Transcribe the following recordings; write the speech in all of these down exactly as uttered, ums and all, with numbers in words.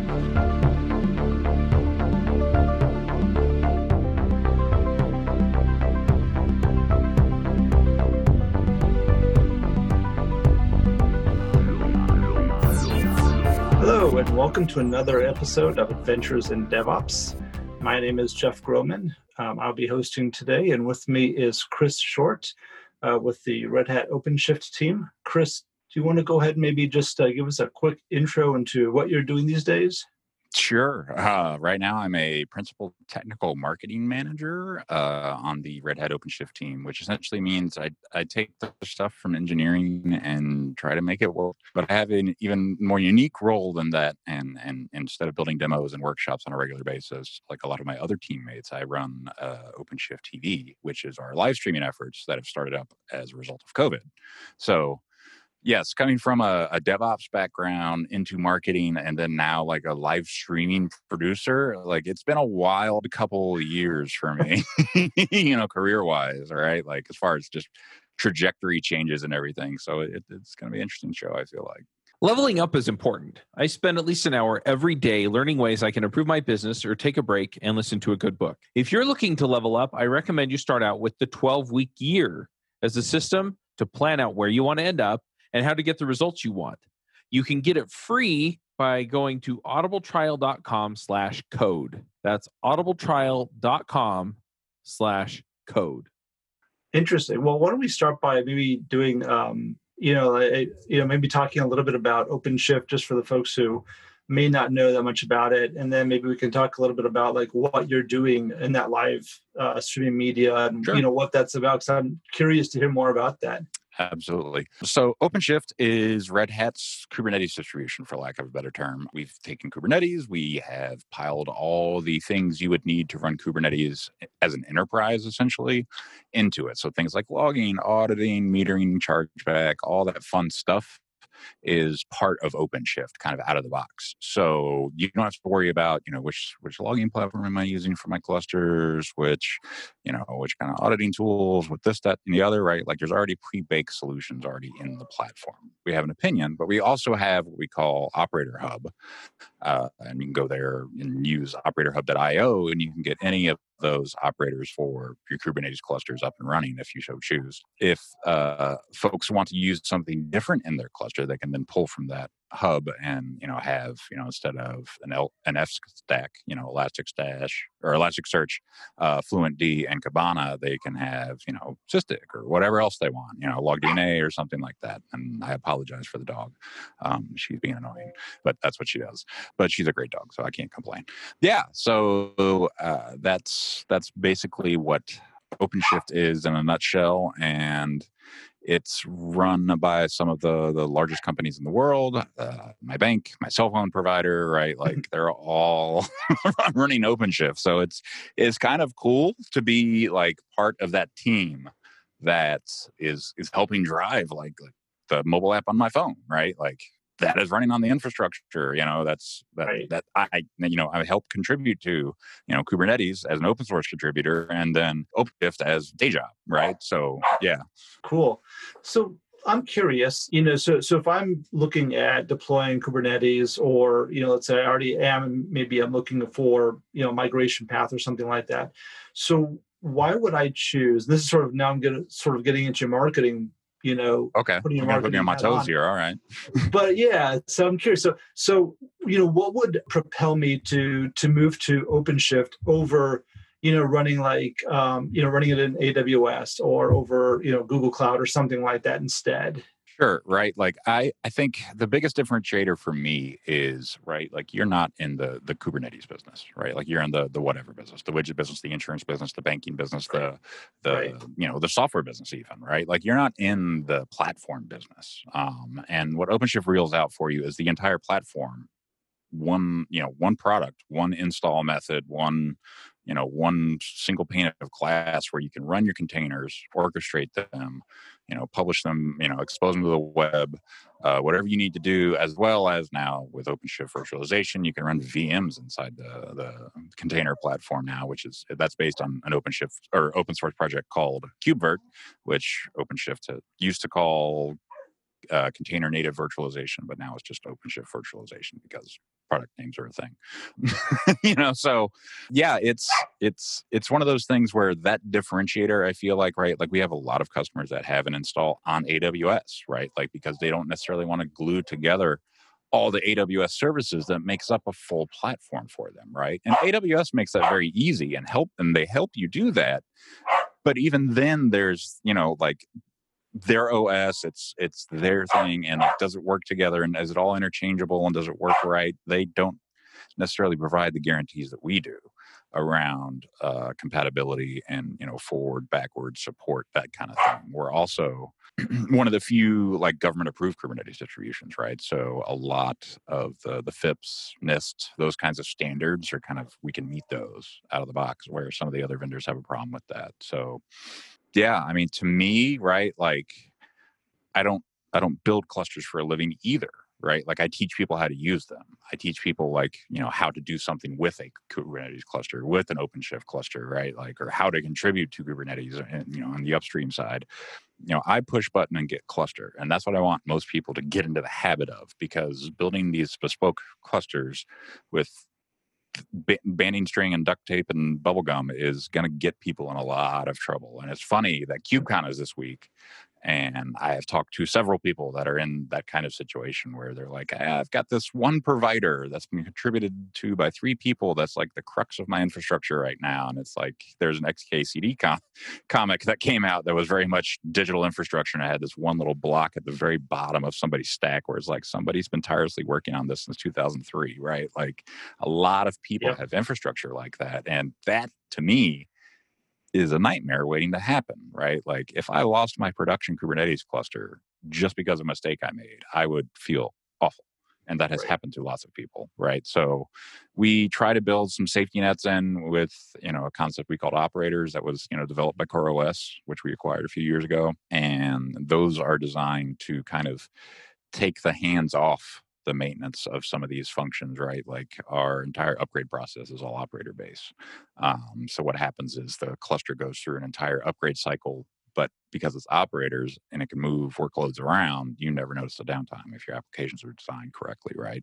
Hello, and welcome to another episode of Adventures in DevOps. My name is Jeff Groman. Um, I'll be hosting today, and with me is Chris Short uh, with the Red Hat OpenShift team. Chris, do you want to go ahead and maybe just uh, give us a quick intro into what you're doing these days? Sure. Uh, right now, I'm a principal technical marketing manager uh, on the Red Hat OpenShift team, which essentially means I, I take the stuff from engineering and try to make it work. But I have an even more unique role than that. And, and, and instead of building demos and workshops on a regular basis, like a lot of my other teammates, I run uh, OpenShift T V, which is our live streaming efforts that have started up as a result of COVID. So yes, coming from a, a DevOps background into marketing and then now like a live streaming producer, like it's been a wild couple of years for me, you know, career-wise, all right? Like as far as just trajectory changes and everything. So it, it's going to be an interesting show, I feel like. Leveling up is important. I spend at least an hour every day learning ways I can improve my business or take a break and listen to a good book. If you're looking to level up, I recommend you start out with the twelve-week year as a system to plan out where you want to end up and how to get the results you want. You can get it free by going to audibletrial.com slash code. That's audibletrial.com slash code. Interesting. Well, why don't we start by maybe doing, um, you know, a, you know, maybe talking a little bit about OpenShift just for the folks who may not know that much about it, and then maybe we can talk a little bit about like what you're doing in that live uh, streaming media and Sure. you know what that's about. Because I'm curious to hear more about that. Absolutely. So OpenShift is Red Hat's Kubernetes distribution, for lack of a better term. We've taken Kubernetes, we have piled all the things you would need to run Kubernetes as an enterprise, essentially, into it. So things like logging, auditing, metering, chargeback, all that fun stuff is part of OpenShift, kind of out of the box. So you don't have to worry about, you know, which which logging platform am I using for my clusters, which, you know, which kind of auditing tools, with this, that, and the other, right? Like there's already pre-baked solutions already in the platform. We have an opinion, but we also have what we call Operator Hub. Uh, and you can go there and use operator hub dot io, and you can get any of those operators for your Kubernetes clusters up and running if you so choose. If uh, folks want to use something different in their cluster, they can then pull from that hub and, you know, have, you know, instead of an L, an F stack, you know, Elasticstash or Elasticsearch, uh, Fluentd and Kibana, they can have, you know, Sysdig or whatever else they want, you know, LogDNA or something like that. And I apologize for the dog. Um, she's being annoying, but that's what she does. But she's a great dog, so I can't complain. Yeah, so uh, that's that's basically what OpenShift is in a nutshell, and it's run by some of the, the largest companies in the world. Uh, my bank, my cell phone provider, right? Like they're all running OpenShift. So it's it's kind of cool to be like part of that team that is is helping drive like, like the mobile app on my phone, right? Like that is running on the infrastructure, you know, that's that, Right. that I, you know, I help contribute to, you know, Kubernetes as an open source contributor and then OpenShift as day job, right? So, yeah. Cool. So I'm curious, you know, so so if I'm looking at deploying Kubernetes, or, you know, let's say I already am, and maybe I'm looking for, you know, migration path or something like that. So why would I choose? This is sort of now I'm gonna sort of getting into marketing, you know, Okay. putting You're your going to put me on my marketing hat toes on. here. All right. But yeah, so I'm curious. So so you know, what would propel me to to move to OpenShift over, you know, running like um, you know, running it in A W S or over, you know, Google Cloud or something like that instead? Sure, right. Like I, I think the biggest differentiator for me is, right, like you're not in the the Kubernetes business, right? Like you're in the the whatever business, the widget business, the insurance business, the banking business, the the Right. you know, the software business even, right? Like you're not in the platform business. Um, and what OpenShift reels out for you is the entire platform, one, you know, one product, one install method, one, you know, one single pane of glass where you can run your containers, orchestrate them, you know, publish them, you know, expose them to the web, uh, whatever you need to do, as well as now with OpenShift virtualization, you can run V Ms inside the, the container platform now, which is, that's based on an OpenShift or open source project called KubeVirt, which OpenShift used to call uh, container native virtualization, but now it's just OpenShift virtualization because product names are a thing. You know, so yeah, it's it's it's one of those things where that differentiator, I feel like, right, like we have a lot of customers that have an install on A W S, right, like because they don't necessarily want to glue together all the A W S services that makes up a full platform for them, right? And A W S makes that very easy and help, and they help you do that. But even then, there's, you know, like their O S, it's it's their thing, and like, does it work together, and is it all interchangeable, and does it work right? They don't necessarily provide the guarantees that we do around uh, compatibility and, you know, forward, backward support, that kind of thing. We're also one of the few like government approved Kubernetes distributions, right? So a lot of the the FIPS, NIST, those kinds of standards are kind of, we can meet those out of the box, where some of the other vendors have a problem with that. So yeah, I mean, to me, right, like I don't I don't build clusters for a living either, right? Like I teach people how to use them. I teach people like, you know, how to do something with a Kubernetes cluster, with an OpenShift cluster, right? Like, or how to contribute to Kubernetes and, you know, on the upstream side. You know, I push button and get cluster. And that's what I want most people to get into the habit of, because building these bespoke clusters with banding string and duct tape and bubble gum is going to get people in a lot of trouble. And it's funny that KubeCon is this week, and I have talked to several people that are in that kind of situation where they're like, ah, I've got this one provider that's been contributed to by three people that's like the crux of my infrastructure right now. And it's like, there's an X K C D com- comic that came out that was very much digital infrastructure, and I had this one little block at the very bottom of somebody's stack where it's like, somebody's been tirelessly working on this since two thousand three, right? Like a lot of people yep. have infrastructure like that. And that, to me, is a nightmare waiting to happen, right? Like if I lost my production Kubernetes cluster just because of a mistake I made, I would feel awful. And that has right. happened to lots of people, right? So we try to build some safety nets in with, you know, a concept we called operators that was, you know, developed by CoreOS, which we acquired a few years ago. And those are designed to kind of take the hands off the maintenance of some of these functions, right? Like our entire upgrade process is all operator based. Um, so what happens is the cluster goes through an entire upgrade cycle, but because it's operators and it can move workloads around, you never notice the downtime if your applications are designed correctly, right?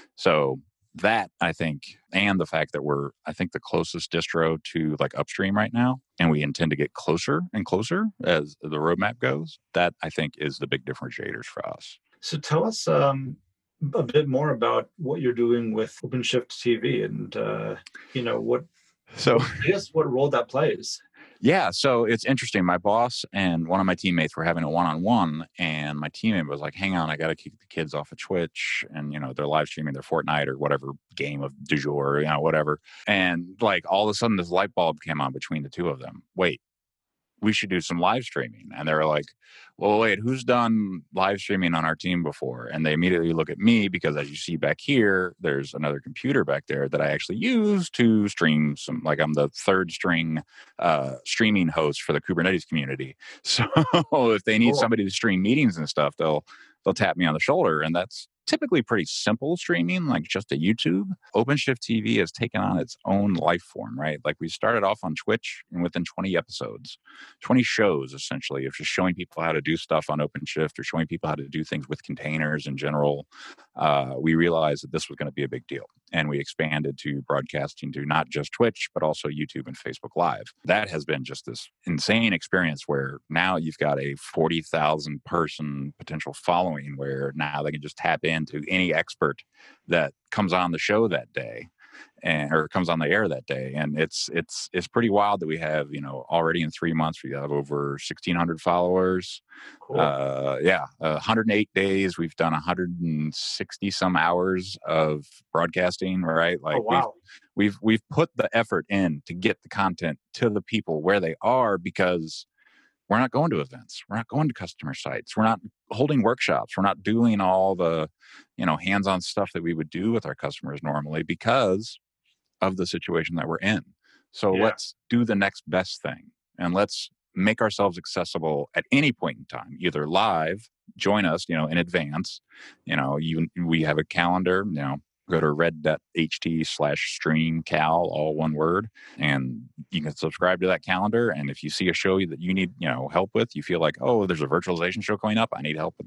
So that, I think, and the fact that we're, I think, the closest distro to like upstream right now, and we intend to get closer and closer as the roadmap goes, that I think is the big differentiators for us. So tell us um, a bit more about what you're doing with OpenShift T V, and uh, you know what. So I guess what role that plays. Yeah, so it's interesting. My boss and one of my teammates were having a one-on-one, and my teammate was like, hang on, I got to keep the kids off of Twitch, and, you know, they're live streaming their Fortnite or whatever game of du jour, you know, whatever. And like all of a sudden this light bulb came on between the two of them. Wait, we should do some live streaming. And they were like, well, wait, who's done live streaming on our team before? And they immediately look at me because, as you see back here, there's another computer back there that I actually use to stream some, like I'm the third string uh, streaming host for the Kubernetes community. So if they need cool. somebody to stream meetings and stuff, they'll they'll tap me on the shoulder. And that's typically pretty simple streaming, like just a YouTube. OpenShift T V has taken on its own life form, right? Like we started off on Twitch, and within twenty episodes, twenty shows essentially, of just showing people how to do stuff on OpenShift or showing people how to do things with containers in general, uh, we realized that this was going to be a big deal. And we expanded to broadcasting to not just Twitch, but also YouTube and Facebook Live. That has been just this insane experience where now you've got a forty thousand person potential following, where now they can just tap into any expert that comes on the show that day, and or comes on the air that day. And it's it's it's pretty wild that we have, you know, already in three months we have over sixteen hundred followers. Cool. Uh, yeah, uh, one hundred eight days. We've done one hundred sixty some hours of broadcasting. Right, like oh, wow. we've, we've we've put the effort in to get the content to the people where they are, because we're not going to events. We're not going to customer sites. We're not holding workshops. We're not doing all the, you know, hands-on stuff that we would do with our customers normally because of the situation that we're in. So yeah. let's do the next best thing, and let's make ourselves accessible at any point in time, either live, join us, you know, in advance. You know, you we have a calendar, you know, go to red.ht slash stream cal, all one word, and you can subscribe to that calendar. And if you see a show that you need, you know, help with, you feel like, oh, there's a virtualization show coming up, I need help with that,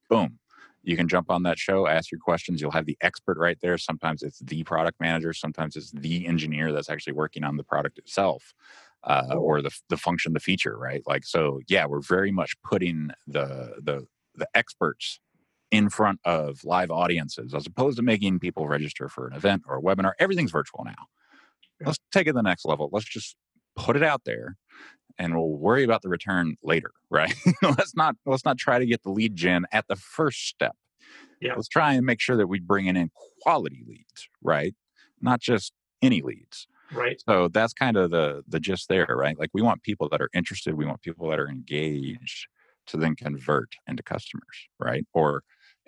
boom. You can jump on that show, ask your questions. You'll have the expert right there. Sometimes it's the product manager. Sometimes it's the engineer that's actually working on the product itself, uh, Cool. or the the function, the feature, right? Like, so yeah, we're very much putting the the the experts in front of live audiences as opposed to making people register for an event or a webinar. Everything's virtual now. Yeah. Let's take it to the next level. Let's just put it out there, and we'll worry about the return later, right? let's not let's not try to get the lead gen at the first step. Yeah. Let's try and make sure that we bring in quality leads, right? Not just any leads. Right. So that's kind of the the gist there, right? Like, we want people that are interested. We want people that are engaged to then convert into customers, right? Or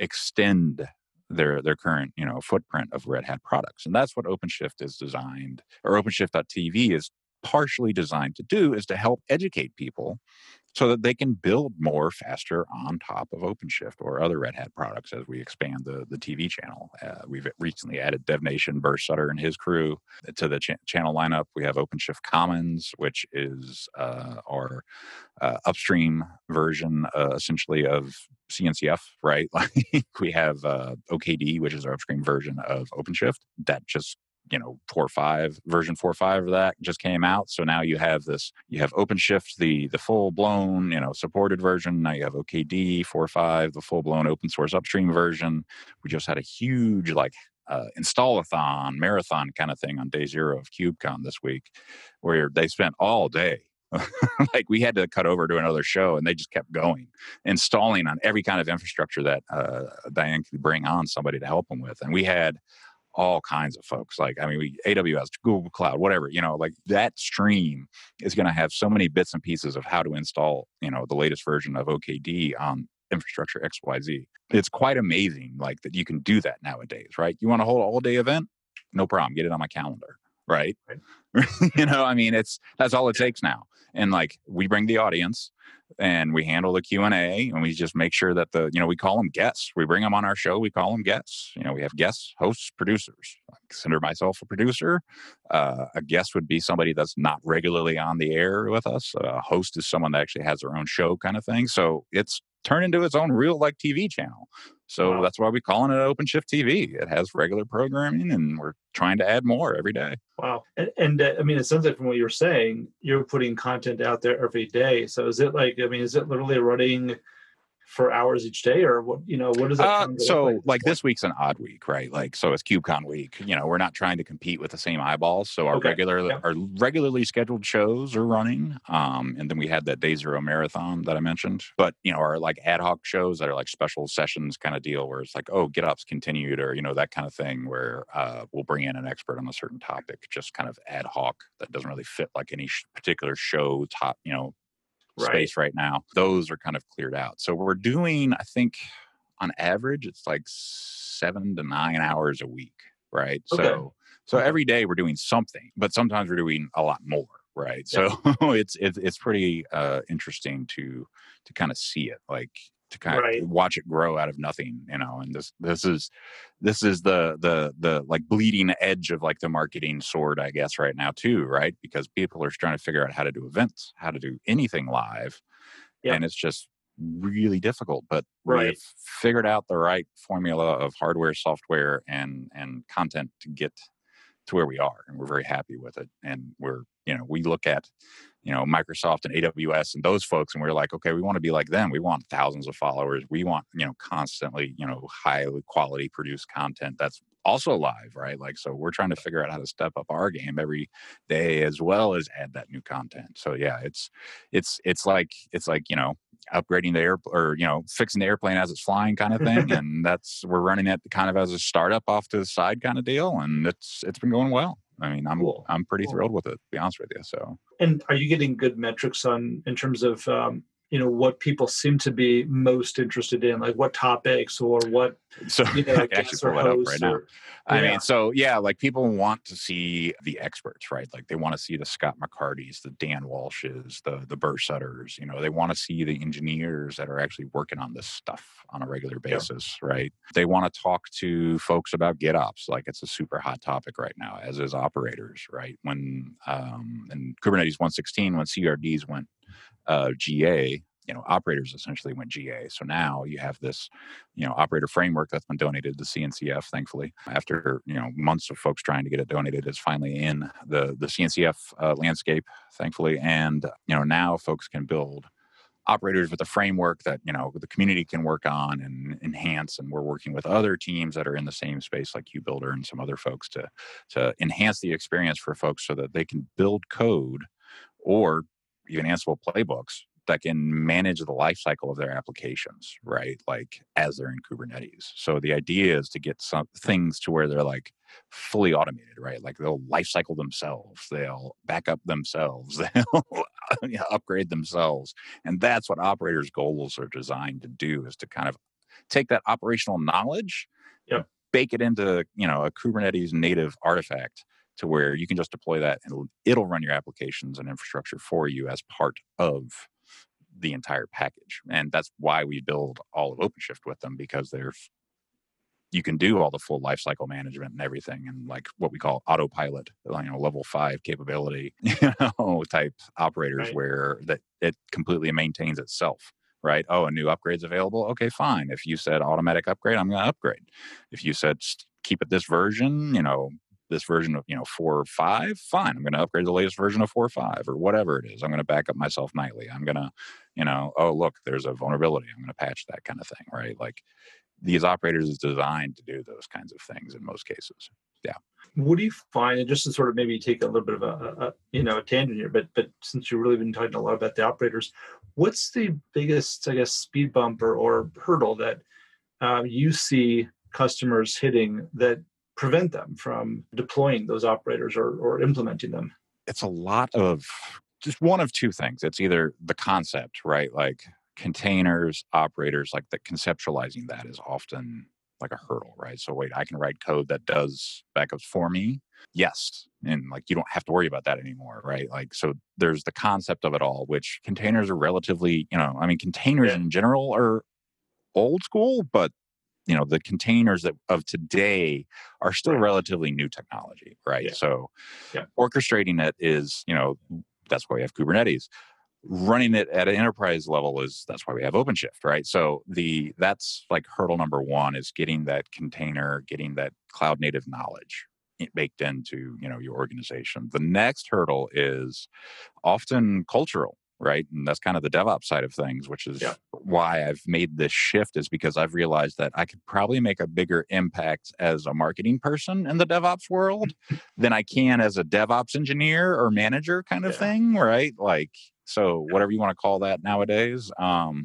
extend their their current, you know, footprint of Red Hat products. And that's what OpenShift is designed, or OpenShift dot T V is partially designed to do, is to help educate people so that they can build more faster on top of OpenShift or other Red Hat products as we expand the, the T V channel. Uh, we've recently added DevNation, Burst Sutter, and his crew to the ch- channel lineup. We have OpenShift Commons, which is uh, our uh, upstream version, uh, essentially, of C N C F, right? Like, we have uh, O K D, which is our upstream version of OpenShift that just you know, four or five, version four or five of that just came out. So now you have this, you have OpenShift, the the full blown, you know, supported version. Now you have O K D four or five, the full blown open source upstream version. We just had a huge like uh, install-a-thon, marathon kind of thing on day zero of KubeCon this week, where they spent all day. Like, we had to cut over to another show, and they just kept going, installing on every kind of infrastructure that uh, Diane could bring on somebody to help them with. And we had all kinds of folks. Like, I mean, we A W S, Google Cloud, whatever, you know, like that stream is going to have so many bits and pieces of how to install, you know, the latest version of O K D on infrastructure X Y Z. It's quite amazing, like, that you can do that nowadays, right? You want to hold an all day event? No problem. Get it on my calendar, right? right. You know, I mean, it's, that's all it takes now. And like, we bring the audience, and we handle the Q and A, and we just make sure that the, you know, we call them guests. We bring them on our show. We call them guests. You know, we have guests, hosts, producers. I consider myself a producer. Uh, a guest would be somebody that's not regularly on the air with us. A host is someone that actually has their own show, kind of thing. So it's turned into its own real like T V channel. So wow. That's why we calling it OpenShift T V. It has regular programming, and we're trying to add more every day. Wow. And, and uh, I mean, it sounds like from what you're saying, you're putting content out there every day. So is it like, I mean, is it literally running for hours each day, or what, you know, what is it? Uh, so like, like this week's an odd week, right? Like, so it's KubeCon week. You know, we're not trying to compete with the same eyeballs. So our okay. regular, yeah. our regularly scheduled shows are running. Um, and then we had that day zero marathon that I mentioned. But, you know, our like ad hoc shows that are like special sessions kind of deal, where it's like, oh, GitOps continued, or, you know, that kind of thing, where uh, we'll bring in an expert on a certain topic, just kind of ad hoc, that doesn't really fit like any sh- particular show top, you know, space right. right now. Those are kind of cleared out. So we're doing, I think on average, it's like seven to nine hours a week, right? Okay. So so okay. every day we're doing something, but sometimes we're doing a lot more, right? Yeah. So it's it's it's pretty uh, interesting to to kind of see it, like to kind right. of watch it grow out of nothing, you know. And this this is this is the the the like bleeding edge of like the marketing sword, I guess, right now too, right? Because people are trying to figure out how to do events, how to do anything live, yep. and it's just really difficult. But right. we've figured out the right formula of hardware, software, and and content to get to where we are, and we're very happy with it. And we're, you know, we look at, you know, Microsoft and A W S and those folks, and we're like, okay, we want to be like them. We want thousands of followers. We want, you know, constantly, you know, high quality produced content that's also live, right? Like, so we're trying to figure out how to step up our game every day, as well as add that new content. So yeah, it's it's it's like it's like you know, upgrading the air, or you know, fixing the airplane as it's flying, kind of thing. And that's, we're running it kind of as a startup off to the side kind of deal, and it's it's been going well. I mean, I'm cool. I'm pretty cool. thrilled with it, to be honest with you. So, and are you getting good metrics on in terms of um, you know, what people seem to be most interested in, like what topics or what? So you know, I can actually pull that up right now. Or, I yeah. mean, so yeah, like people want to see the experts, right? Like they want to see the Scott McCartys, the Dan Walshes, the the Burst Sutters. You know, they want to see the engineers that are actually working on this stuff on a regular basis, yeah. right? They want to talk to folks about GitOps, like it's a super hot topic right now, as is operators, right? When um, in Kubernetes one sixteen, when C R Ds went uh, G A, you know, operators essentially went G A. So now you have this, you know, operator framework that's been donated to C N C F, thankfully, after, you know, months of folks trying to get it donated. It's finally in the, the C N C F uh, landscape, thankfully. And, you know, now folks can build operators with a framework that, you know, the community can work on and enhance. And we're working with other teams that are in the same space like QBuilder and some other folks to, to enhance the experience for folks so that they can build code or even Ansible playbooks that can manage the life cycle of their applications, right? Like as they're in Kubernetes. So the idea is to get some things to where they're like fully automated, right? Like they'll life cycle themselves, they'll back up themselves, they'll upgrade themselves. And that's what operators' goals are designed to do, is to kind of take that operational knowledge, yep. bake it into, you know, a Kubernetes native artifact to where you can just deploy that and it'll, it'll run your applications and infrastructure for you as part of the entire package. And that's why we build all of OpenShift with them, because there's you can do all the full lifecycle management and everything, and like what we call autopilot, you know, level five capability, you know, type operators, right. where that it completely maintains itself. Right? Oh, a new upgrade's available. Okay, fine. If you said automatic upgrade, I'm going to upgrade. If you said keep it this version, you know, this version of, you know, four or five, fine. I'm going to upgrade the latest version of four or five or whatever it is. I'm going to back up myself nightly. I'm going to, you know, oh, look, there's a vulnerability. I'm going to patch that kind of thing, right? Like these operators is designed to do those kinds of things in most cases. Yeah. What do you find, and just to sort of maybe take a little bit of a, a you know, a tangent here, but but since you've really been talking a lot about the operators, what's the biggest, I guess, speed bump or, or hurdle that uh, you see customers hitting that prevent them from deploying those operators or, or implementing them? It's a lot of just one of two things. It's either the concept, right? Like containers, operators, like that conceptualizing that is often like a hurdle, right? So wait, I can write code that does backups for me. Yes. And like, you don't have to worry about that anymore, right? Like, so there's the concept of it all, which containers are relatively, you know, I mean, containers yeah. in general are old school, but you know, the containers that of today are still right. relatively new technology, right? Yeah. So yeah. orchestrating it is, you know, that's why we have Kubernetes. Running it at an enterprise level is, that's why we have OpenShift, right? So the that's like hurdle number one, is getting that container, getting that cloud native knowledge baked into, you know, your organization. The next hurdle is often cultural, right? And that's kind of the DevOps side of things, which is yeah. why I've made this shift, is because I've realized that I could probably make a bigger impact as a marketing person in the DevOps world than I can as a DevOps engineer or manager kind of yeah. thing, right? Like, so whatever you want to call that nowadays. Um,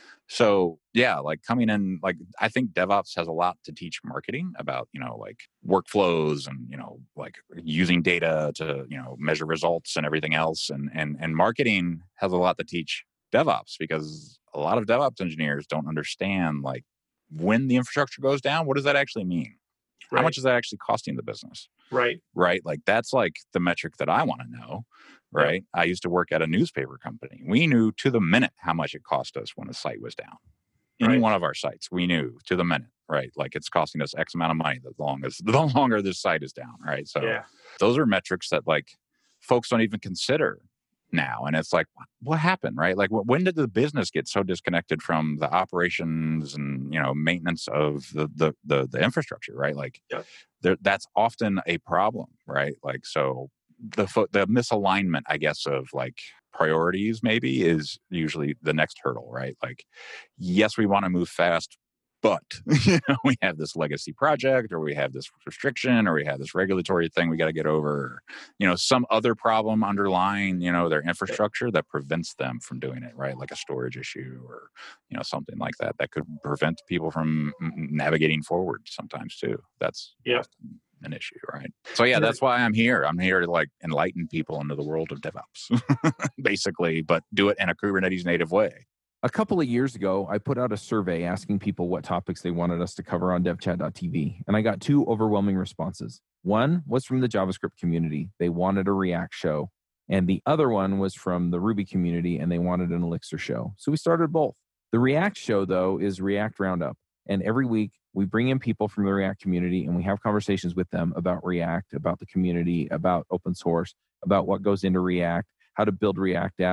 so yeah, like coming in, like I think DevOps has a lot to teach marketing about, you know, like workflows and, you know, like using data to, you know, measure results and everything else. And, and, and marketing has a lot to teach DevOps, because a lot of DevOps engineers don't understand, like, when the infrastructure goes down, what does that actually mean? Right. How much is that actually costing the business? Right. Right. Like that's like the metric that I want to know. Right. Yeah. I used to work at a newspaper company. We knew to the minute how much it cost us when a site was down. Any right. one of our sites, we knew to the minute, right? Like it's costing us X amount of money the longer, the longer this site is down. Right. So yeah. those are metrics that like folks don't even consider now. And it's like, what happened? Right. Like when did the business get so disconnected from the operations and, you know, maintenance of the, the, the, the infrastructure, right? Like yeah. there, that's often a problem, right? Like, so the the misalignment, I guess, of like priorities maybe is usually the next hurdle, right? Like, yes, we want to move fast, but you know, we have this legacy project, or we have this restriction, or we have this regulatory thing we got to get over, or, you know, some other problem underlying, you know, their infrastructure that prevents them from doing it, right? Like a storage issue, or, you know, something like that that could prevent people from navigating forward sometimes too. That's yeah. an issue, right? So yeah, that's why I'm here. I'm here to like enlighten people into the world of DevOps, basically, but do it in a Kubernetes native way. A couple of years ago, I put out a survey asking people what topics they wanted us to cover on devchat dot t v, and I got two overwhelming responses. One was from the JavaScript community. They wanted a React show, and the other one was from the Ruby community, and they wanted an Elixir show. So we started both. The React show, though, is React Roundup, and every week we bring in people from the React community and we have conversations with them about React, about the community, about open source, about what goes into React, how to build React apps.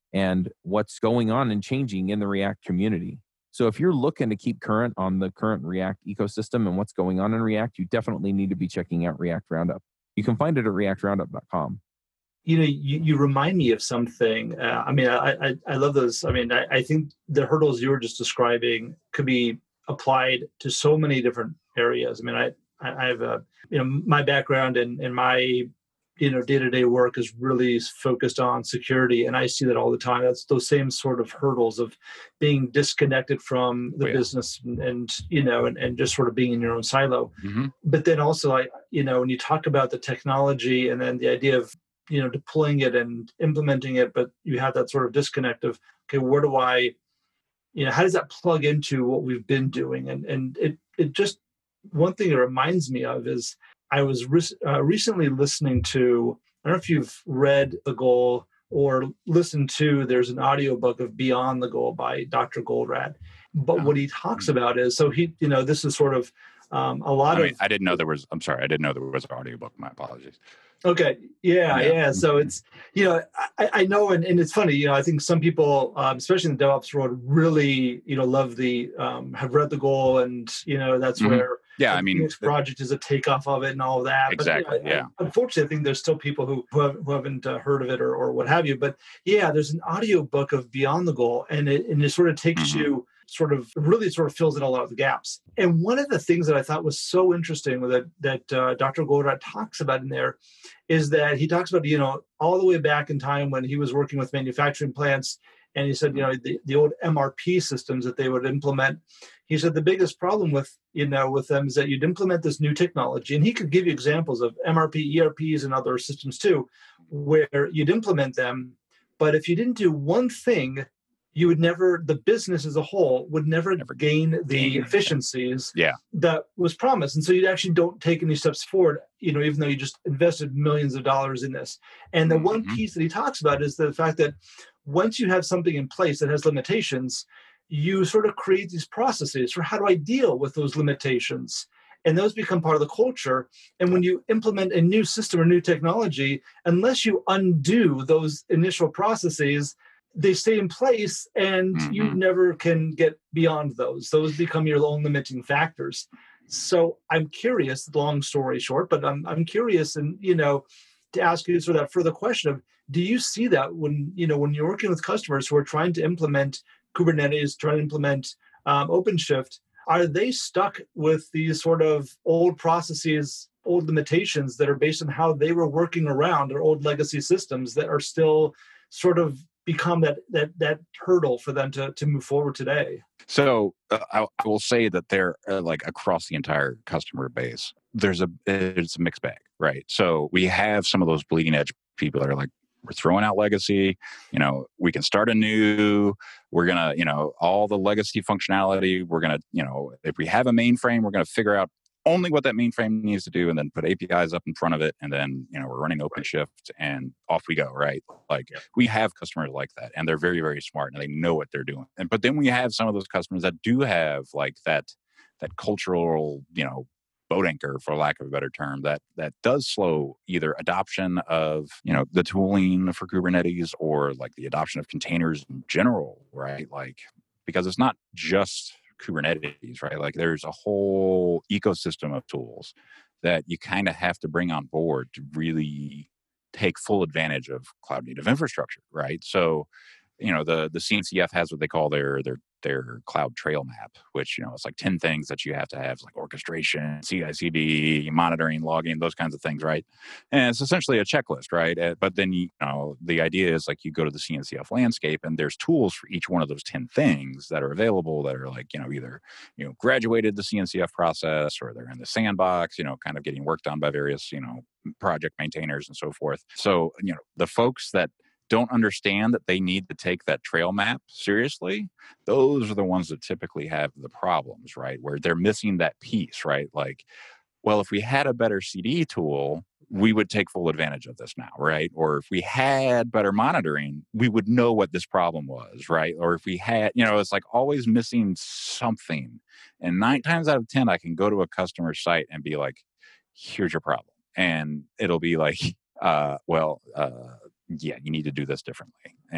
and what's going on and changing in the React community. So if you're looking to keep current on the current React ecosystem and what's going on in React, you definitely need to be checking out React Roundup. You can find it at react roundup dot com. You know, you, you remind me of something. Uh, I mean, I, I I love those. I mean, I, I think the hurdles you were just describing could be applied to so many different areas. I mean, I I have a you know my background and and my you know day-to-day work is really focused on security, and I see that all the time. That's those same sort of hurdles of being disconnected from the Oh, yeah. business and, and you know and, and just sort of being in your own silo. Mm-hmm. But then also, I you know when you talk about the technology and then the idea of you know deploying it and implementing it, but you have that sort of disconnect of, okay, where do I, you know, how does that plug into what we've been doing? And and it it just, one thing it reminds me of is I was re- uh, recently listening to, I don't know if you've read The Goal or listened to, there's an audiobook of Beyond the Goal by Doctor Goldratt. But Oh. what he talks about is, so he, you know, this is sort of um, a lot I mean, of, I didn't know there was, I'm sorry, I didn't know there was an audiobook. My apologies. okay. Yeah, Yeah. yeah. So it's, you know, I, I know, and, and it's funny, you know, I think some people, um, especially in the DevOps world, really, you know, love the, um, have read The Goal, and, you know, that's Mhm. where Yeah, the I mean, Phoenix Project is a takeoff of it and all of that. Exactly, But, you know, yeah. I, unfortunately, I think there's still people who, who, have, who haven't uh, heard of it or, or what have you. But yeah, there's an audiobook of Beyond the Goal, and it, and it sort of takes Mhm. you, sort of really sort of fills in a lot of the gaps. And one of the things that I thought was so interesting that that uh, Doctor Goldratt talks about in there is that he talks about, you know, all the way back in time when he was working with manufacturing plants, and he said, you know, the, the old M R P systems that they would implement. He said the biggest problem with, you know, with them is that you'd implement this new technology, and he could give you examples of M R P, E R Ps, and other systems too, where you'd implement them, but if you didn't do one thing, you would never, the business as a whole would never, Never gain the gain anything. efficiencies Yeah. that was promised. And so you actually don't take any steps forward, you know, even though you just invested millions of dollars in this. And the one Mhm. piece that he talks about is the fact that once you have something in place that has limitations, you sort of create these processes for how do I deal with those limitations? And those become part of the culture. And when you implement a new system or new technology, unless you undo those initial processes, they stay in place, and you Mhm. never can get beyond those. Those become your own limiting factors. So I'm curious, long story short, but I'm I'm curious, and you know, to ask you sort of that further question of, do you see that when you know when you're working with customers who are trying to implement Kubernetes, trying to implement um, OpenShift, are they stuck with these sort of old processes, old limitations that are based on how they were working around, or old legacy systems that are still sort of become that that that hurdle for them to to move forward today? So uh, I, I will say that they're uh, like across the entire customer base. There's a it's a mixed bag, right? So we have some of those bleeding edge people that are like, we're throwing out legacy. You know, we can start anew. We're gonna, you know, all the legacy functionality. We're gonna, you know, if we have a mainframe, we're gonna figure out only what that mainframe needs to do, and then put A P Is up in front of it, and then you know we're running OpenShift, and off we go, right? Like Yep. we have customers like that, and they're very, very smart, and they know what they're doing. And but then we have some of those customers that do have like that that cultural, you know, boat anchor, for lack of a better term, that that does slow either adoption of you know the tooling for Kubernetes, or like the adoption of containers in general, right? Like because it's not just Kubernetes, right? Like there's a whole ecosystem of tools that you kind of have to bring on board to really take full advantage of cloud native infrastructure, right? So, you know, the the C N C F has what they call their their their cloud trail map, which, you know, it's like ten things that you have to have, like orchestration, C I C D, monitoring, logging, those kinds of things, right? And it's essentially a checklist, right? Uh, But then, you know, the idea is like you go to the C N C F landscape, and there's tools for each one of those ten things that are available that are like, you know, either, you know, graduated the C N C F process, or they're in the sandbox, you know, kind of getting worked on by various, you know, project maintainers and so forth. So, you know, the folks that don't understand that they need to take that trail map seriously, those are the ones that typically have the problems, right? Where they're missing that piece, right? Like, well, if we had a better C D tool, we would take full advantage of this now, right? Or if we had better monitoring, we would know what this problem was, right? Or if we had, you know, it's like always missing something. And nine times out of ten, I can go to a customer site and be like, here's your problem. And it'll be like, uh, well, uh, yeah, you need to do this differently. And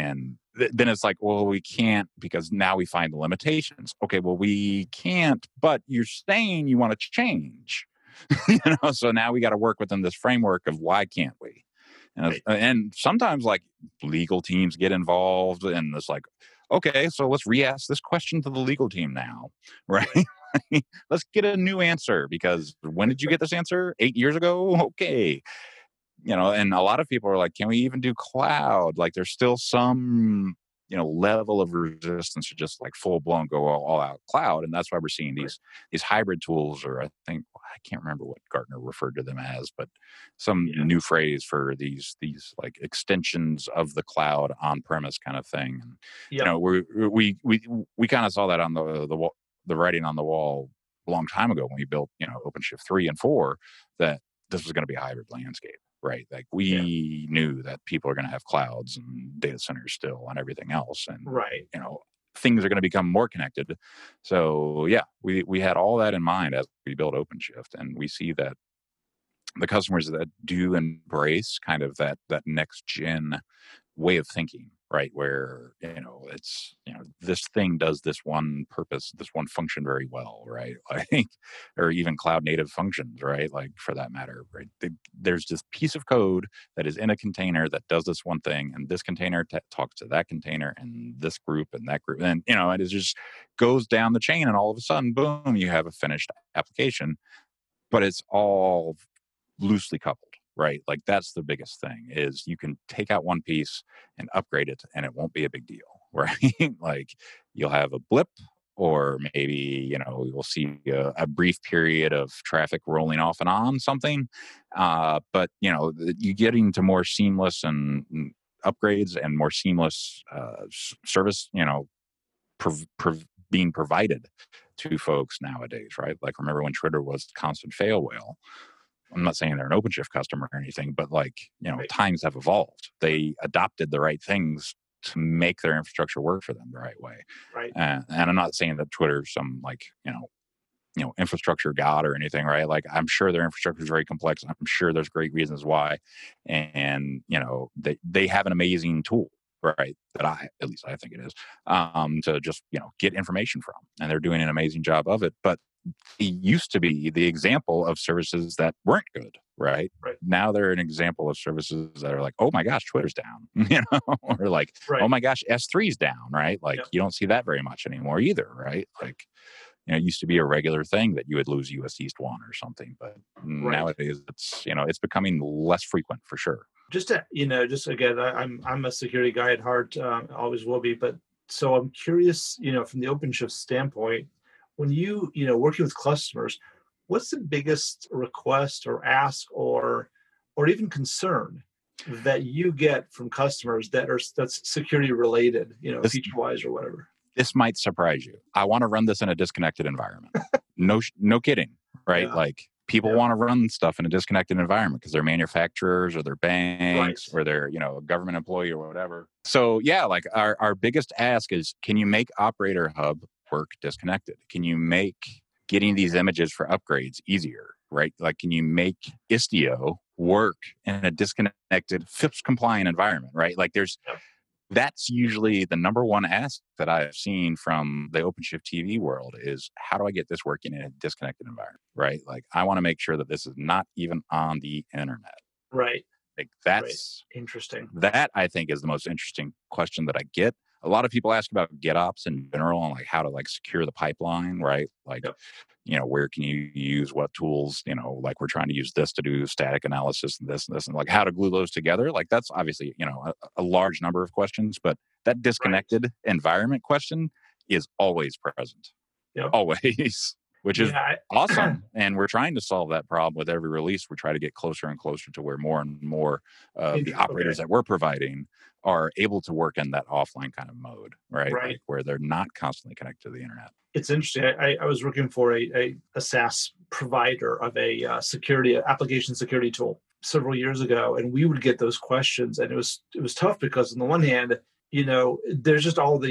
th- then it's like, well, we can't because now we find the limitations. Okay, well, we can't, but you're saying you want to change. you know, so now we got to work within this framework of why can't we? And, Right. and sometimes like legal teams get involved and it's like, okay, so let's re-ask this question to the legal team now, right? Let's get a new answer because when did you get this answer? Eight years ago? Okay. You know, and a lot of people are like, can we even do cloud? Like there's still some, you know, level of resistance to just like full blown go all, all out cloud. And that's why we're seeing these, these hybrid tools, or I think, I can't remember what Gartner referred to them as, but some Yeah. new phrase for these, these like extensions of the cloud on premise kind of thing. And, Yep. you know, we, we, we, we kind of saw that on the, the wall, the writing on the wall a long time ago when we built, you know, OpenShift three and four, that this was going to be a hybrid landscape. Right. Like we yeah. knew that people are going to have clouds and data centers still and everything else. And, right. you know, things are going to become more connected. So, yeah, we, we had all that in mind as we built OpenShift. And we see that the customers that do embrace kind of that, that next gen way of thinking, right? Where, you know, it's, you know, this thing does this one purpose, this one function very well, right? Like, or even cloud native functions, right? Like for that matter, right? The, there's this piece of code that is in a container that does this one thing, and this container t- talks to that container and this group and that group. And, you know, it is just goes down the chain and all of a sudden, boom, you have a finished application, but it's all loosely coupled. Right. Like that's the biggest thing is you can take out one piece and upgrade it and it won't be a big deal. Right. Like you'll have a blip or maybe, you know, you'll see a, a brief period of traffic rolling off and on something. Uh, but, you know, you get into more seamless and, and upgrades and more seamless uh, service, you know, prov- prov- being provided to folks nowadays. Right. Like remember when Twitter was constant fail whale. I'm not saying they're an OpenShift customer or anything, but like, you know, right. times have evolved. They adopted the right things to make their infrastructure work for them the right way. Right. Uh, and I'm not saying that Twitter's some like, you know, you know, infrastructure god or anything, right? Like I'm sure their infrastructure is very complex. I'm sure there's great reasons why. And, you know, they, they have an amazing tool, right? That I, at least I think it is, um, to just, you know, get information from. And they're doing an amazing job of it. But it used to be the example of services that weren't good, right? Right. Now they're an example of services that are like, oh my gosh, Twitter's down, you know, or like, right. oh my gosh, S three's down, right? Like yep. you don't see that very much anymore either, right? Like, you know, it used to be a regular thing that you would lose U S East one or something, but right. nowadays it's, you know, it's becoming less frequent for sure. Just to, you know, just again, I, I'm I'm a security guy at heart, um, always will be, but so I'm curious, you know, from the OpenShift standpoint. When you, you know, working with customers, what's the biggest request or ask or or even concern that you get from customers that are that's security related, you know, feature wise or whatever? This might surprise you. I want to run this in a disconnected environment. no, no kidding, right? Yeah. Like people yeah. want to run stuff in a disconnected environment because they're manufacturers or they're banks right. or they're, you know, a government employee or whatever. So yeah, like our, our biggest ask is, can you make Operator Hub work disconnected? Can you make getting these images for upgrades easier, right? Like, can you make Istio work in a disconnected, F I P S compliant environment, right? Like there's, yep. that's usually the number one ask that I've seen from the OpenShift T V world is how do I get this working in a disconnected environment, right? Like I want to make sure that this is not even on the internet. Right. Like that's right. interesting. That I think is the most interesting question that I get. A lot of people ask about GitOps in general and like how to like secure the pipeline, right? Like, yep. you know, where can you use what tools, you know, like we're trying to use this to do static analysis and this and this and like how to glue those together. Like that's obviously, you know, a, a large number of questions, but that disconnected right. environment question is always present. Yep. Always. Which is yeah, I, awesome. And we're trying to solve that problem with every release. We try to get closer and closer to where more and more of uh, the operators okay. that we're providing are able to work in that offline kind of mode, right? Right. Like where they're not constantly connected to the internet. It's interesting. I, I was working for a, a, a SaaS provider of a uh, security application security tool several years ago, and we would get those questions, and it was it was tough because on the one hand, you know, there's just all the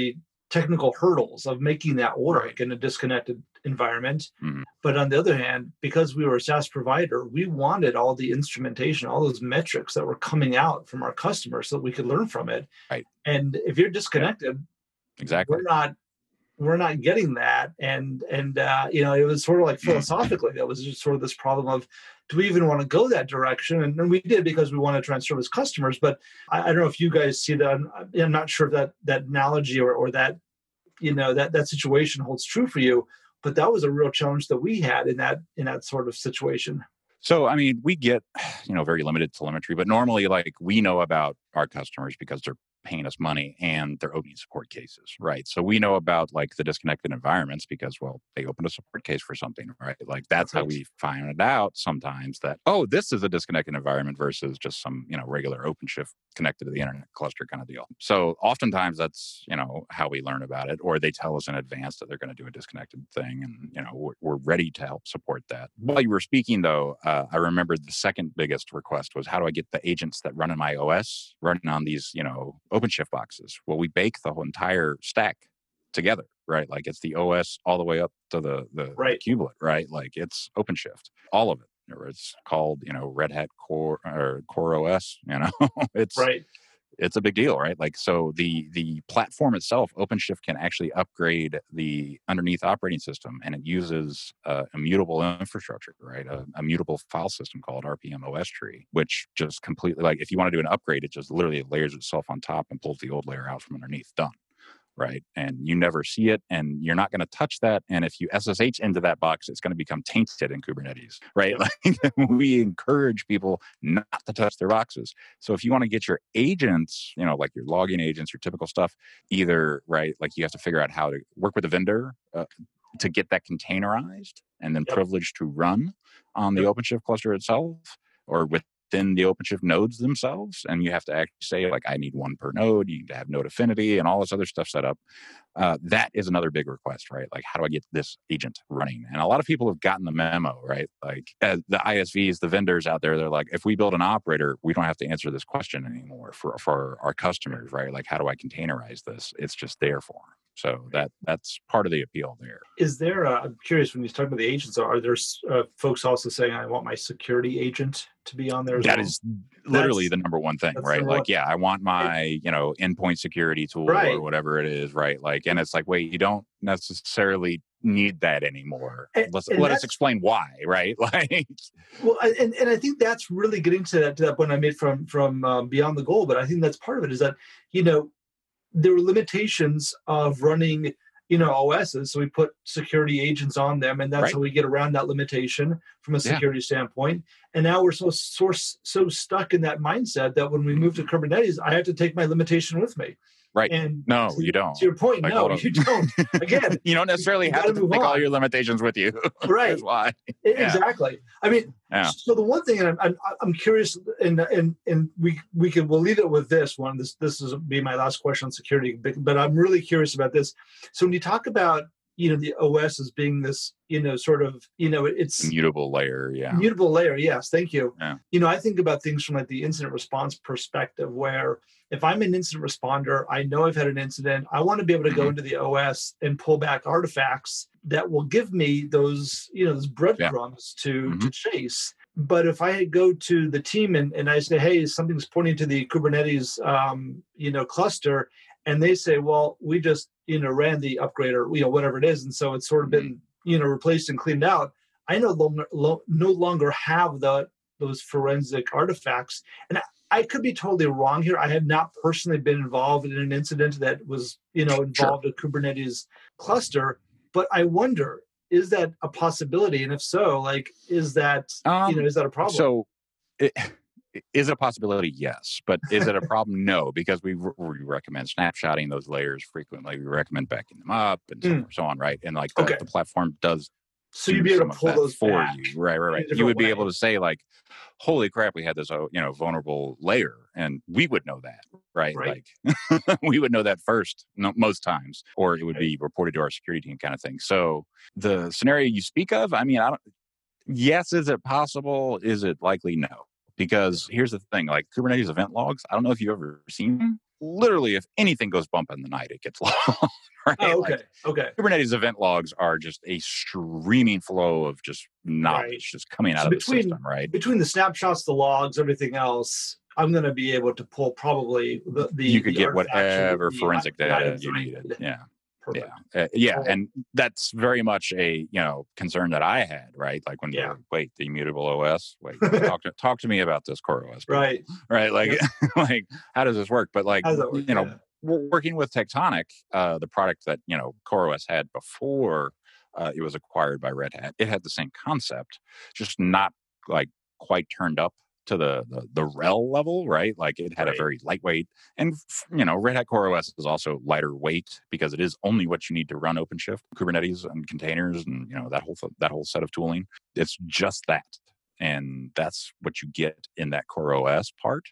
technical hurdles of making that work Right. in a disconnected environment. Mhm. But on the other hand, because we were a SaaS provider, we wanted all the instrumentation, all those metrics that were coming out from our customers so that we could learn from it. Right. And if you're disconnected, Exactly. we're not we're not getting that. And and uh, you know, it was sort of like philosophically, that was just sort of this problem of, do we even want to go that direction? And, and we did, because we want to try and service customers. But I, I don't know if you guys see that. I'm, I'm not sure if that that analogy or or that you know that that situation holds true for you. But that was a real challenge that we had in that in that sort of situation. So, I mean, we get, you know, very limited telemetry, but normally, like, we know about our customers because they're paying us money and they're opening support cases, right? So we know about, like, the disconnected environments because, well, they opened a support case for something, right? Like, that's how Right. we find it out sometimes that, oh, this is a disconnected environment versus just some, you know, regular OpenShift connected to the internet cluster kind of deal. So oftentimes that's, you know, how we learn about it, or they tell us in advance that they're going to do a disconnected thing, and, you know, we're, we're ready to help support that. While you were speaking, though, uh, I remembered the second biggest request was, how do I get the agents that run in my O S running on these, you know, OpenShift boxes? Well, we bake the whole entire stack together, right? Like, it's the O S all the way up to the the, Right. the kubelet, right? Like, it's OpenShift, all of it. Or it's called, you know, Red Hat Core or Core O S. You know, it's Right. it's a big deal, right? Like, so the the platform itself, OpenShift, can actually upgrade the underneath operating system, and it uses uh, immutable infrastructure, right? A, a mutable file system called R P M O S tree, which just completely, like, if you want to do an upgrade, it just literally layers itself on top and pulls the old layer out from underneath. Done. Right. And you never see it, and you're not going to touch that. And if you S S H into that box, it's going to become tainted in Kubernetes, right? Yep. Like, we encourage people not to touch their boxes. So if you want to get your agents, you know, like your logging agents, your typical stuff, either, right, like, you have to figure out how to work with a vendor uh, to get that containerized and then Yep. privileged to run on the Yep. OpenShift cluster itself, or with within the OpenShift nodes themselves. And you have to actually say, like, I need one per node. You need to have node affinity and all this other stuff set up. Uh, that is another big request, right? Like, how do I get this agent running? And a lot of people have gotten the memo, right? Like, uh, the I S Vs, the vendors out there, they're like, if we build an operator, we don't have to answer this question anymore for, for our customers, right? Like, how do I containerize this? It's just there for them. So that that's part of the appeal there. Is there, uh, I'm curious, when you talk about the agents, are there uh, folks also saying, I want my security agent to be on there as That well? is literally That's- the number one thing, that's right? number Like, one. yeah, I want my, you know, endpoint security tool Right. or whatever it is, right? Like, and it's like, wait, you don't necessarily need that anymore. And- Let's and let us that's- explain why, right? Like, Well, I- and, and I think that's really getting to that, to that point I made from from um, Beyond the Goal. But I think that's part of it, is that, you know, there were limitations of running, you know, O Ss. So we put security agents on them, and that's Right. how we get around that limitation from a Yeah. security standpoint. And now we're so, so so stuck in that mindset that when we move to Kubernetes, I have to take my limitation with me. Right. And No, to, you don't. To your point, Like, no, hold on. you don't. Again, you don't necessarily you have gotta to move take all on. your limitations with you. Right. Here's why. E- Yeah. Exactly. I mean, Yeah. so the one thing, and I'm, I'm, I'm curious, and and and we we can we'll leave it with this one. This this is be my last question on security, but, but I'm really curious about this. So when you talk about, you know, the O S as being this, you know, sort of, you know, it's Immutable layer. Yeah. mutable layer. Yes, thank you. Yeah. You know, I think about things from like the incident response perspective, where if I'm an incident responder, I know I've had an incident. I want to be able to go Mhm. into the O S and pull back artifacts that will give me those, you know, those breadcrumbs to Mhm. to chase. But if I go to the team and, and I say, hey, something's pointing to the Kubernetes, um, you know, cluster, and they say, well, we just, you know, ran the upgrade or, you know, whatever it is, and so it's sort of been, you know, replaced and cleaned out. I no longer lo- no longer have the those forensic artifacts, and I, I could be totally wrong here. I have not personally been involved in an incident that was, you know, involved a Kubernetes cluster, but I wonder, is that a possibility? And if so, like, is that, Um, you know, is that a problem? So, it, is it a possibility? Yes. But is it a problem? No, because we, we recommend snapshotting those layers frequently. We recommend backing them up and so, Mm. on, so on, right? And like the, Okay. the platform does So do you'd be able some to of pull that those for back you. Right, right, in a right. You different would be way. able to say, like, holy crap, we had this, uh, you know, vulnerable layer. And we would know that, right? Right. Like, we would know that first, no, most times, or it would Right. be reported to our security team kind of thing. So the scenario you speak of, I mean, I don't, yes, is it possible? Is it likely? No. Because here's the thing, like Kubernetes event logs, I don't know if you've ever seen them. literally, if anything goes bump in the night, it gets logged. Right? Oh, okay. Like, okay. Kubernetes event logs are just a streaming flow of just knowledge Right. just coming out So of between, the system, right? Between the snapshots, the logs, everything else, I'm going to be able to pull probably the, the you could the get artifacts or whatever the forensic data items you that I needed. need. Yeah. Perfect. Yeah. Uh, yeah. Cool. And that's very much a, you know, concern that I had, right? Like when Yeah. you're, wait, the immutable O S, wait, talk to, talk to me about this Core O S. People. Right. Right. Like, Yep. like, how does this work? But like, How does that work? you know, Yeah. we're working with Tectonic, uh, the product that, you know, Core O S had before uh, it was acquired by Red Hat. It had the same concept, just not like quite turned up to the, the the R H E L level, right? Like it had Right. a very lightweight, and you know, Red Hat Core O S is also lighter weight because it is only what you need to run OpenShift, Kubernetes, and containers, and you know that whole that whole set of tooling. It's just that, and that's what you get in that Core O S part.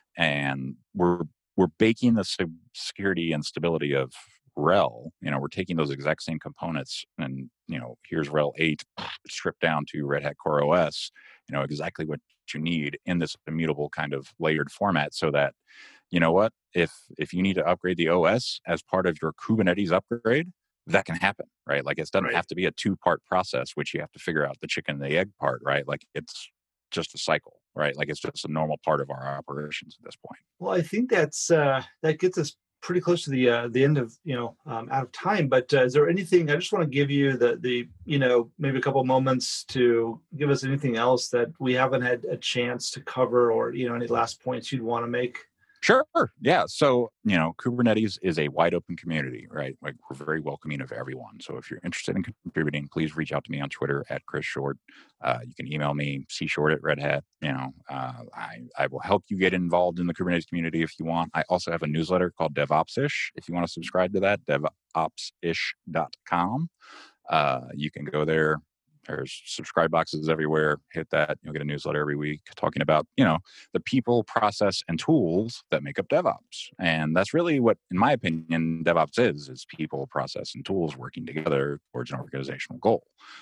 And we're we're baking the security and stability of R H E L. You know, we're taking those exact same components, and you know, here's R H E L eight stripped down to Red Hat Core O S. You know, exactly what you need in this immutable kind of layered format, so that, you know what, if if you need to upgrade the O S as part of your Kubernetes upgrade, that can happen, right? Like it doesn't Right. have to be a two-part process, which you have to figure out the chicken and the egg part, right? Like it's just a cycle, right? Like it's just a normal part of our operations at this point. Well, I think that's uh, that gets us pretty close to the uh, the end of, you know, um, out of time. But uh, is there anything? I just want to give you the the you know, maybe a couple moments to give us anything else that we haven't had a chance to cover, or you know, any last points you'd want to make. Sure. Yeah. So, you know, Kubernetes is a wide open community, right? Like we're very welcoming of everyone. So if you're interested in contributing, please reach out to me on Twitter at Chris Short. Uh, you can email me, c short at Red Hat. You know, uh, I, I will help you get involved in the Kubernetes community if you want. I also have a newsletter called DevOpsish. If you want to subscribe to that, devopsish dot com. Uh, you can go there. There's subscribe boxes everywhere. Hit that. You'll get a newsletter every week talking about, you know, the people, process, and tools that make up DevOps. And that's really what, in my opinion, DevOps is, is people, process, and tools working together towards an organizational goal.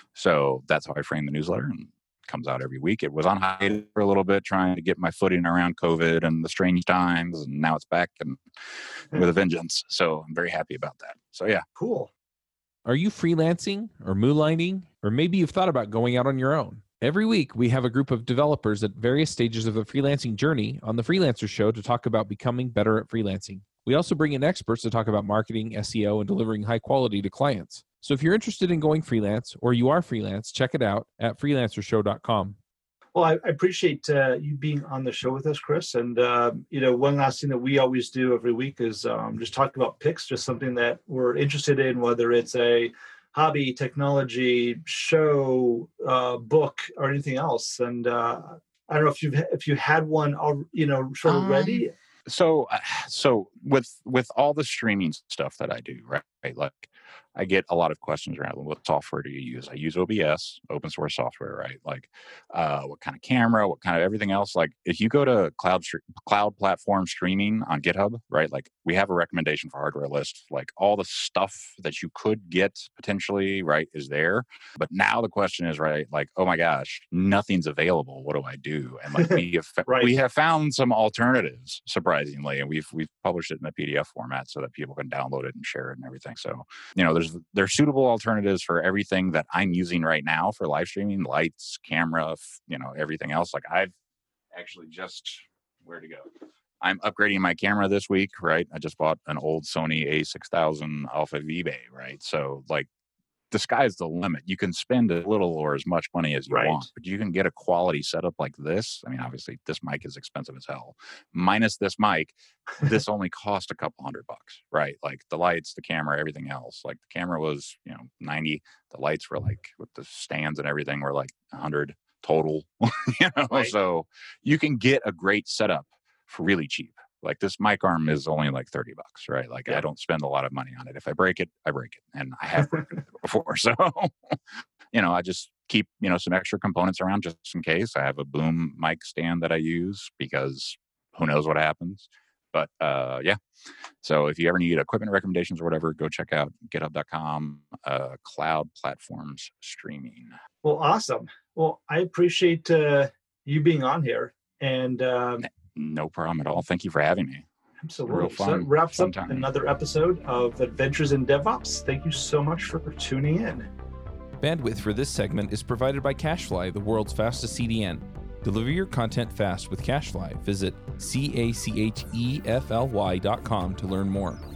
So that's how I frame the newsletter, and it comes out every week. It was on hiatus for a little bit, trying to get my footing around COVID and the strange times, and now it's back and with a vengeance. So I'm very happy about that. So yeah. Cool. Are you freelancing or moonlighting? Or maybe you've thought about going out on your own. Every week, we have a group of developers at various stages of the freelancing journey on the Freelancer Show to talk about becoming better at freelancing. We also bring in experts to talk about marketing, S E O, and delivering high quality to clients. So if you're interested in going freelance, or you are freelance, check it out at freelancer show dot com. Well, I, I appreciate uh, you being on the show with us, Chris. And, uh, you know, one last thing that we always do every week is um, just talk about picks, just something that we're interested in, whether it's a hobby, technology, show, uh, book, or anything else. And uh, I don't know if you've if you had one, al- you know, sort of Um, ready. So, uh, so with with all the streaming stuff that I do, right? Like, I get a lot of questions around what software do you use? I use O B S, open source software, right? Like, uh, what kind of camera, what kind of everything else? Like, if you go to cloud cloud platform streaming on GitHub, right? Like, we have a recommendation for hardware list. Like, all the stuff that you could get potentially, right, is there. But now the question is, right? Like, oh my gosh, nothing's available. What do I do? And like, we have Right. we have found some alternatives, surprisingly, and we've we've published it in a P D F format so that people can download it and share it and everything. So, you know, there's there's suitable alternatives for everything that I'm using right now for live streaming, lights, camera, you know, everything else. Like I've actually just, where to go? I'm upgrading my camera this week, right? I just bought an old Sony A six thousand Alpha V B A, right? So like, the sky's the limit. You can spend a little or as much money as you Right. want, but you can get a quality setup like this. I mean, obviously this mic is expensive as hell. Minus this mic, this only cost a couple hundred bucks, right? Like the lights, the camera, everything else. Like the camera was, you know, ninety. The lights were like, with the stands and everything, were like a hundred total. You know, Right. so you can get a great setup for really cheap. Like this mic arm is only like thirty bucks, right? Like Yeah. I don't spend a lot of money on it. If I break it, I break it. And I have broken it before. So, you know, I just keep, you know, some extra components around just in case. I have a boom mic stand that I use because who knows what happens. But uh, yeah. So if you ever need equipment recommendations or whatever, go check out github dot com, uh, cloud platforms streaming. Well, awesome. Well, I appreciate uh, you being on here. And um, No problem at all. Thank you for having me. Absolutely. Real So fun, that wraps fun up time. another episode of Adventures in DevOps. Thank you so much for tuning in. Bandwidth for this segment is provided by CacheFly, the world's fastest C D N. Deliver your content fast with CacheFly. Visit C A C H E F L Y dot com to learn more.